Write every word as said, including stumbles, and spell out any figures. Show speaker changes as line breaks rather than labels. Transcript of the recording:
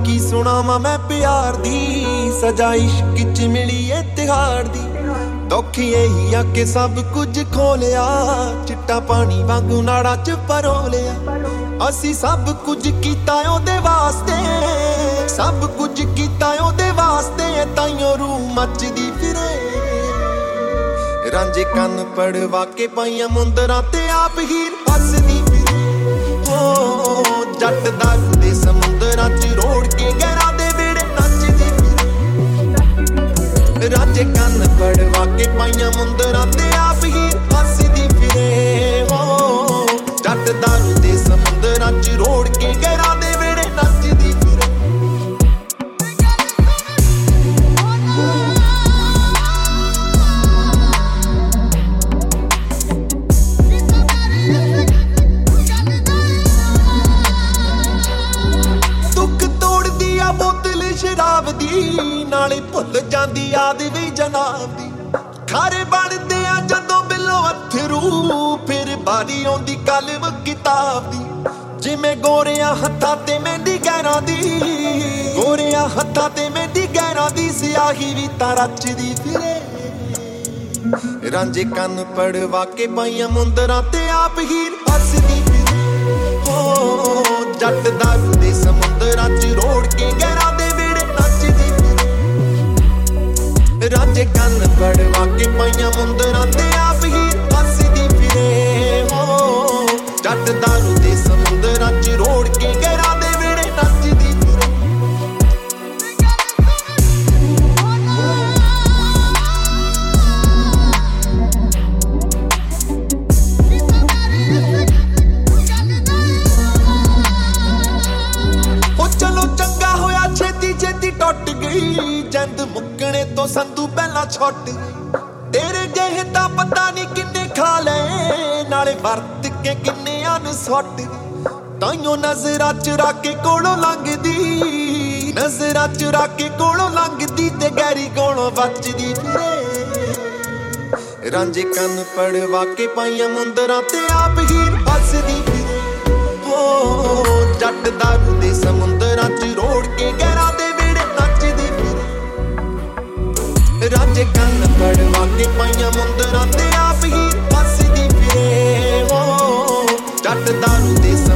की सुनावा मैं प्यार दी सजा इश्क च मिली ए तिहाड़ दी दुख यही आ के सब कुछ खो लिया चिट्टा पानी वांगू नाड़ा च परो लिया असी सब कुछ कीता ओदे वास्ते सब कुछ कीता ओदे वास्ते ताइयों रूह मचदी फिरे रांझे कन पड़वा के पाइया मुंदरा ते आप हीर फसदी फिरे ओ जट दारू दे समुंदरां च रोड़ के गहरा दे वेड़े नचदी फिरे रांझे कन पड़वा के पाइया मुंदरा ते आप हीर फसदी फिरे ओ जट दारू दे समुंदरां च रोड़ के गहरा दे वेड़े नचदी फिरे शराब दी नाले भुल जांदी याद भी जनाब दी खारे बनदे आ जदों बिलो अथरू फिर बारी आउंदी कलम किताब दी जिवें गोरियां हत्थां ते मेहंदी गैरां दी गोरियां हत्थां ते मेहंदी गैरां दी सियाही भी तां रचदी फिरे रांझे कन पड़वा के पाइयां मुंदरां ते आप हीर फसदी फिरे ओ जट दारू दे समुंदरां च रोड़ के गहरा दे रांझे कन पड़वा के पाइयां मुंदरां ते आप हीर फसदी फिरे ओ जट दारू दे समुंदरां च रोड़ के गहरा दे वेड़े नचदी फिरे ओ चलो चंगा होया छेती छेती टुट गई जंद मुक्कने तो संधू पहला छुट तेरे जेहे तां पता नहीं किन्ने खा ले नाले वरत के किन्ने अन सुट ताइयों नजरा चुरा के कोलों लंघदी नजरा चुरा के कोलों लंघदी ते गैरी कोलों बचदी फिरे रांझे कन पड़वा के पाइयां मुंदरां ते आप हीर फसदी फिरे ओ जट दारू दे समुंदरां च रोड़ के गहरा दे रांझे कन पड़वा के पाइयां मुंदरां ते आप हीर फसदी फिरे ओ जट दारू दे